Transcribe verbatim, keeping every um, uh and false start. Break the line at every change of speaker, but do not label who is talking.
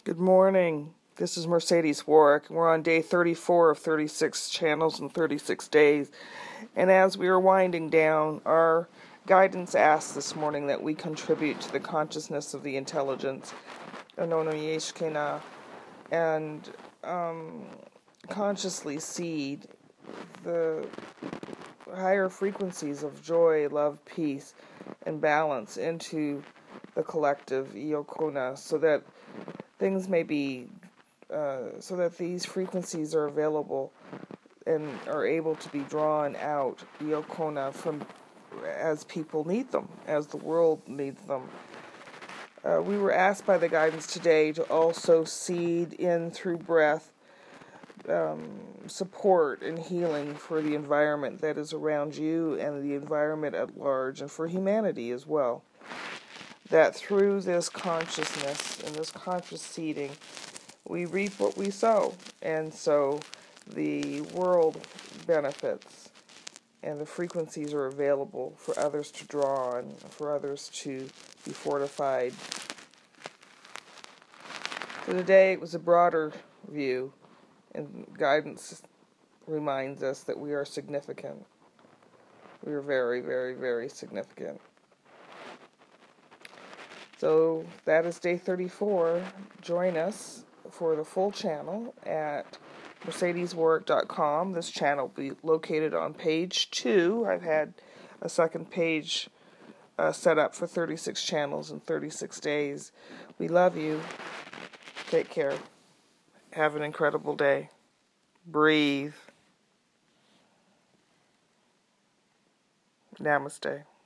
Good morning. This is Mercedes Warwick. We're on day thirty-four of thirty-six channels and thirty-six days. And as we are winding down, our guidance asks this morning that we contribute to the consciousness of the intelligence, Anono Yeshkena, and um, consciously seed the higher frequencies of joy, love, peace, and balance into the collective Iokona, so that things may be, uh, so that these frequencies are available and are able to be drawn out, Iokona, from as people need them, as the world needs them. Uh, we were asked by the guidance today to also seed in through breath um, support and healing for the environment that is around you and the environment at large, and for humanity as well. That through this consciousness and this conscious seeding, we reap what we sow, and so the world benefits, and the frequencies are available for others to draw on, for others to be fortified. So today it was a broader view, and guidance reminds us that we are significant. We are very, very, very significant. So that is day thirty-four. Join us for the full channel at mercedes warwick dot com. This channel will be located on page two. I've had a second page uh, set up for thirty-six channels and thirty-six days. We love you. Take care. Have an incredible day. Breathe. Namaste.